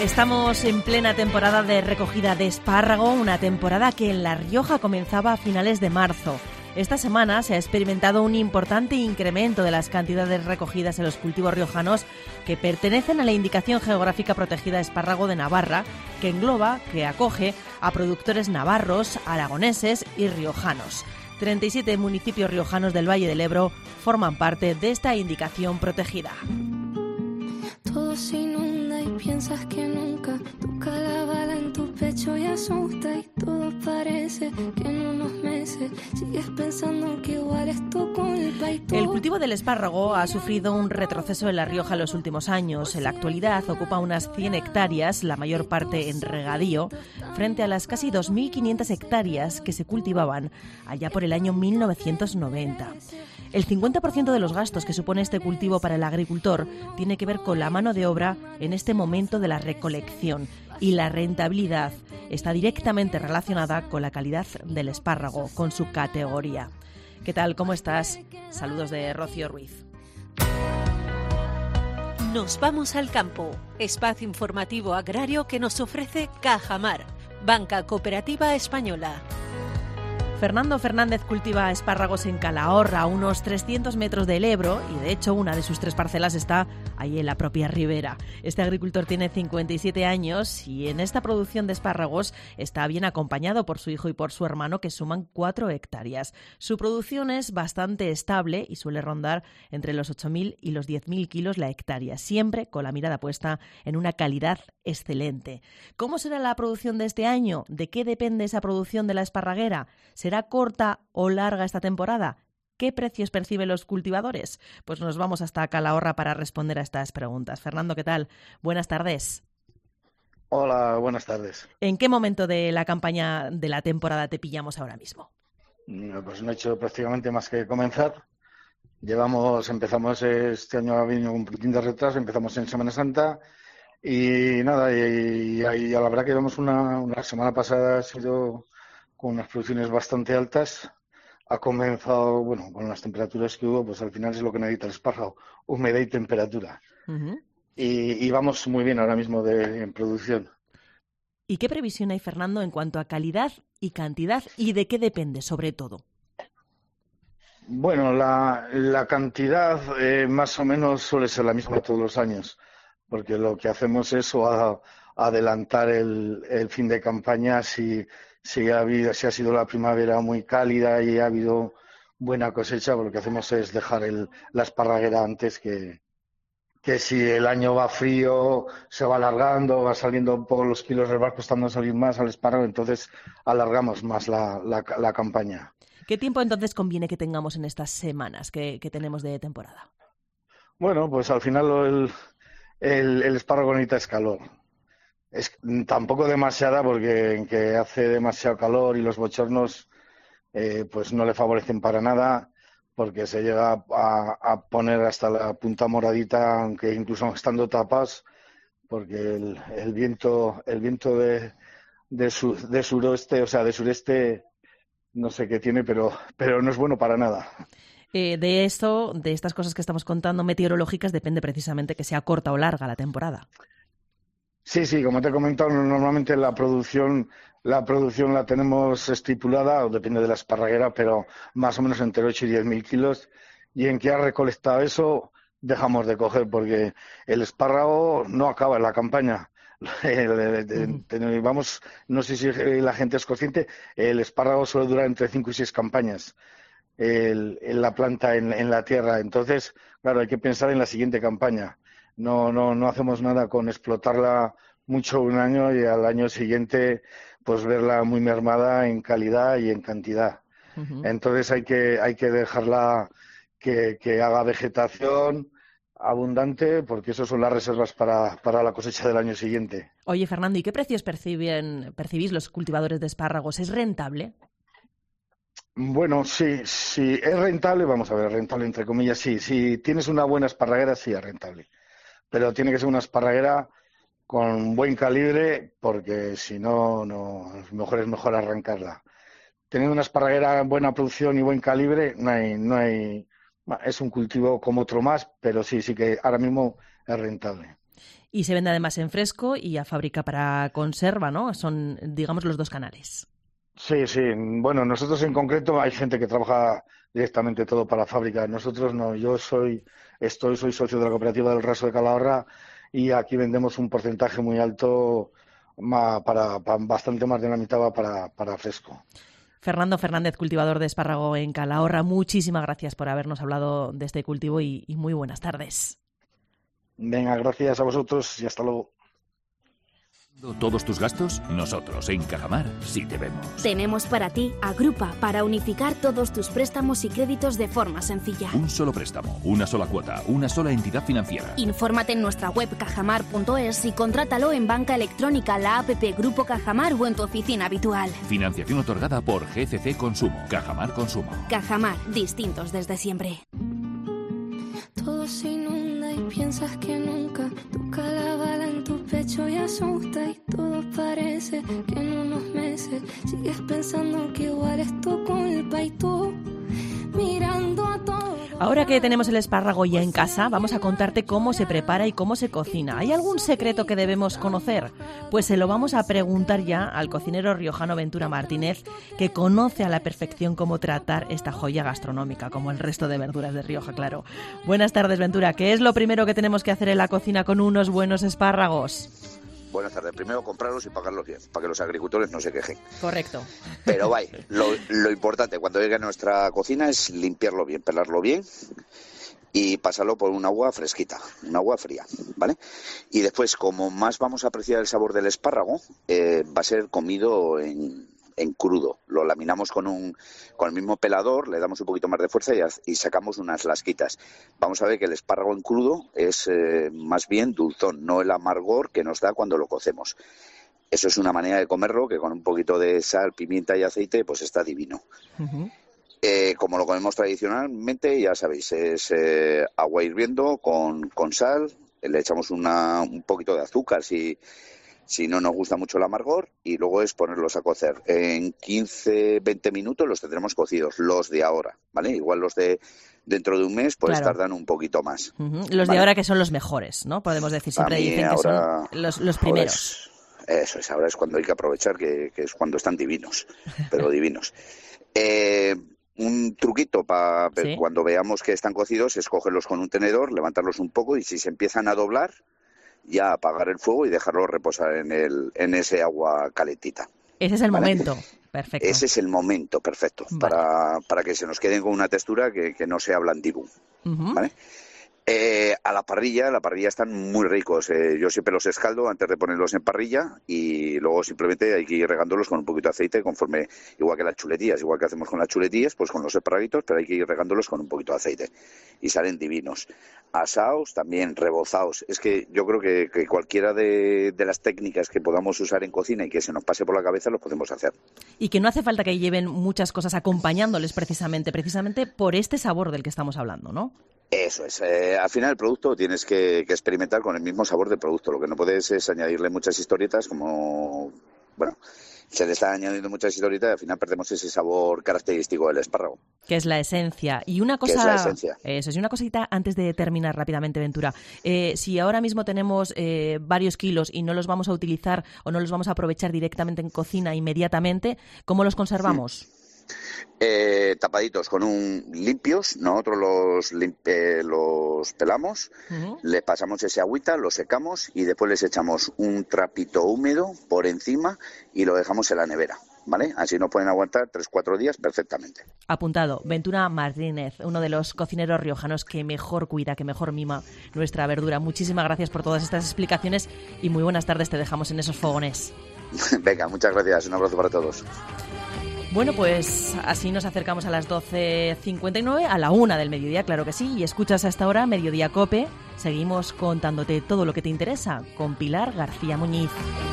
Estamos en plena temporada de recogida de espárrago, una temporada que en La Rioja comenzaba a finales de marzo. Esta semana se ha experimentado un importante incremento de las cantidades recogidas en los cultivos riojanos que pertenecen a la Indicación Geográfica Protegida Espárrago de Navarra, que acoge a productores navarros, aragoneses y riojanos. 37 municipios riojanos del Valle del Ebro forman parte de esta indicación protegida. Todo se inunda y piensas que nunca toca la bala en tu pecho y asusta y todo parece que en unos meses sigues pensando que igual es tu culpa y todo. El cultivo del espárrago ha sufrido un retroceso en La Rioja en los últimos años. En la actualidad ocupa unas 100 hectáreas, la mayor parte en regadío, frente a las casi 2.500 hectáreas que se cultivaban allá por el año 1990. El 50% de los gastos que supone este cultivo para el agricultor tiene que ver con la mano de obra en este momento de la recolección, y la rentabilidad está directamente relacionada con la calidad del espárrago, con su categoría. ¿Qué tal? ¿Cómo estás? Saludos de Rocío Ruiz. Nos vamos al campo, espacio informativo agrario que nos ofrece Cajamar, Banca Cooperativa Española. Fernando Fernández cultiva espárragos en Calahorra, a unos 300 metros del Ebro, y de hecho una de sus 3 parcelas está ahí en la propia ribera. Este agricultor tiene 57 años y en esta producción de espárragos está bien acompañado por su hijo y por su hermano, que suman 4 hectáreas. Su producción es bastante estable y suele rondar entre los 8.000 y los 10.000 kilos la hectárea, siempre con la mirada puesta en una calidad excelente. ¿Cómo será la producción de este año? ¿De qué depende esa producción de la esparraguera? ¿Será corta o larga esta temporada? ¿Qué precios perciben los cultivadores? Pues nos vamos hasta Calahorra para responder a estas preguntas. Fernando, ¿qué tal? Buenas tardes. Hola, buenas tardes. ¿En qué momento de la campaña de la temporada te pillamos ahora mismo? Pues no he hecho prácticamente más que comenzar. Empezamos este año, ha venido un poquitín de retraso, empezamos en Semana Santa y nada, y a la verdad que llevamos una semana pasada ha sido con unas producciones bastante altas. Ha comenzado, bueno, con las temperaturas que hubo, pues al final es lo que necesita el espárrago, humedad y temperatura. Uh-huh. Y vamos muy bien ahora mismo en producción. ¿Y qué previsión hay, Fernando, en cuanto a calidad y cantidad, y de qué depende, sobre todo? Bueno, la cantidad más o menos suele ser la misma todos los años, porque lo que hacemos es adelantar el fin de campaña si ha sido la primavera muy cálida y ha habido buena cosecha, lo que hacemos es dejar la esparraguera antes, que si el año va frío, se va alargando, va saliendo un poco los kilos, va costando salir más al espárrago, entonces alargamos más la campaña. ¿Qué tiempo entonces conviene que tengamos en estas semanas que tenemos de temporada? Bueno, pues al final el espárrago necesita calor. Tampoco demasiada, porque en que hace demasiado calor y los bochornos pues no le favorecen para nada, porque se llega a poner hasta la punta moradita, aunque incluso estando tapas, porque el viento de suroeste, o sea, de sureste, no sé qué tiene, pero no es bueno para nada. De estas cosas que estamos contando meteorológicas, depende precisamente que sea corta o larga la temporada. Sí, como te he comentado, normalmente la producción la tenemos estipulada, o depende de la esparraguera, pero más o menos entre 8 y 10.000 kilos. Y en que ha recolectado eso, dejamos de coger, porque el espárrago no acaba en la campaña. Vamos, no sé si la gente es consciente, el espárrago suele durar entre 5 y 6 campañas en la planta, en la tierra. Entonces, claro, hay que pensar en la siguiente campaña. No hacemos nada con explotarla mucho un año y al año siguiente pues verla muy mermada en calidad y en cantidad. Uh-huh. Entonces hay que dejarla que haga vegetación abundante, porque eso son las reservas para la cosecha del año siguiente. Oye, Fernando, ¿y qué precios percibís los cultivadores de espárragos? ¿Es rentable? Bueno, sí, es rentable, vamos a ver, rentable entre comillas, sí. Si tienes una buena esparraguera, sí es rentable. Pero tiene que ser una esparraguera con buen calibre, porque si no, es mejor arrancarla. Teniendo una esparraguera en buena producción y buen calibre, no hay, es un cultivo como otro más, pero sí que ahora mismo es rentable. Y se vende además en fresco y a fábrica para conserva, ¿no? Son, digamos, los dos canales. Sí, sí. Bueno, nosotros en concreto hay gente que trabaja directamente todo para la fábrica. Nosotros no. Yo soy socio de la cooperativa del Raso de Calahorra y aquí vendemos un porcentaje muy alto, bastante más de la mitad va para fresco. Fernando Fernández, cultivador de espárrago en Calahorra, muchísimas gracias por habernos hablado de este cultivo y muy buenas tardes. Venga, gracias a vosotros y hasta luego. ¿Todos tus gastos? Nosotros en Cajamar sí te vemos. Tenemos para ti Agrupa, para unificar todos tus préstamos y créditos de forma sencilla. Un solo préstamo, una sola cuota, una sola entidad financiera. Infórmate en nuestra web cajamar.es y contrátalo en banca electrónica, la app Grupo Cajamar o en tu oficina habitual. Financiación otorgada por GCC Consumo. Cajamar Consumo. Cajamar, distintos desde siempre. Todo se inunda y piensas que nunca toca la bala en tu pecho y asusta y todo parece que en unos meses sigues pensando que igual es tu culpa y tú mirando a todo. Ahora que tenemos el espárrago ya en casa, vamos a contarte cómo se prepara y cómo se cocina. ¿Hay algún secreto que debemos conocer? Pues se lo vamos a preguntar ya al cocinero riojano Ventura Martínez, que conoce a la perfección cómo tratar esta joya gastronómica, como el resto de verduras de Rioja, claro. Buenas tardes, Ventura. ¿Qué es lo primero que tenemos que hacer en la cocina con unos buenos espárragos? Buenas tardes. Primero comprarlos y pagarlos bien, para que los agricultores no se quejen. Correcto. Pero vaya, lo importante cuando llegue a nuestra cocina es limpiarlo bien, pelarlo bien y pasarlo por un agua fresquita, un agua fría, ¿vale? Y después, como más vamos a apreciar el sabor del espárrago, va a ser comido en crudo. Lo laminamos con el mismo pelador, le damos un poquito más de fuerza y sacamos unas lasquitas. Vamos a ver que el espárrago en crudo es más bien dulzón, no el amargor que nos da cuando lo cocemos. Eso es una manera de comerlo que con un poquito de sal, pimienta y aceite pues está divino. Uh-huh. Como lo comemos tradicionalmente, ya sabéis, es agua hirviendo con sal, le echamos un poquito de azúcar si no nos gusta mucho el amargor, y luego es ponerlos a cocer. En 15-20 minutos los tendremos cocidos, los de ahora, ¿vale? Igual los de dentro de un mes pues claro, tardan un poquito más. Uh-huh. Los ¿vale? De ahora que son los mejores, ¿no? Podemos decir, siempre dicen ahora, que son los primeros. Eso es, ahora es cuando hay que aprovechar, que es cuando están divinos, pero divinos. Un truquito para ¿sí? Cuando veamos que están cocidos es cogerlos con un tenedor, levantarlos un poco y si se empiezan a doblar, ya apagar el fuego y dejarlo reposar en ese agua calentita. Ese es el ¿vale? Momento, perfecto. Ese es el momento perfecto, vale. para que se nos queden con una textura que no sea blandibú, uh-huh. ¿Vale? A la parrilla están muy ricos. Yo siempre los escaldo antes de ponerlos en parrilla y luego simplemente hay que ir regándolos con un poquito de aceite conforme, igual que las chuletillas, igual que hacemos con las chuletillas, pues con los esparraguitos, pero hay que ir regándolos con un poquito de aceite y salen divinos. Asaos, también rebozados. Es que yo creo que cualquiera de las técnicas que podamos usar en cocina y que se nos pase por la cabeza los podemos hacer. Y que no hace falta que lleven muchas cosas acompañándoles precisamente por este sabor del que estamos hablando, ¿no? Eso es. Al final el producto tienes que experimentar con el mismo sabor del producto. Lo que no puedes es añadirle muchas historietas como... Bueno, se le está añadiendo muchas historietas y al final perdemos ese sabor característico del espárrago. Que es la esencia. Y una cosa... ¿Qué es la esencia? Eso es. Y una cosita antes de terminar rápidamente, Ventura. Si ahora mismo tenemos varios kilos y no los vamos a utilizar o no los vamos a aprovechar directamente en cocina inmediatamente, ¿cómo los conservamos? Tapaditos con limpios, nosotros los pelamos, uh-huh. Le pasamos ese agüita, lo secamos y después les echamos un trapito húmedo por encima y lo dejamos en la nevera, ¿vale? Así nos pueden aguantar 3-4 días perfectamente. Apuntado. Ventura Martínez, uno de los cocineros riojanos que mejor cuida, que mejor mima nuestra verdura. Muchísimas gracias por todas estas explicaciones y muy buenas tardes, te dejamos en esos fogones. Venga, muchas gracias, un abrazo para todos. Bueno, pues así nos acercamos a las 12:59, a la 1 del mediodía, claro que sí, y escuchas a esta hora Mediodía Cope. Seguimos contándote todo lo que te interesa con Pilar García Muñiz.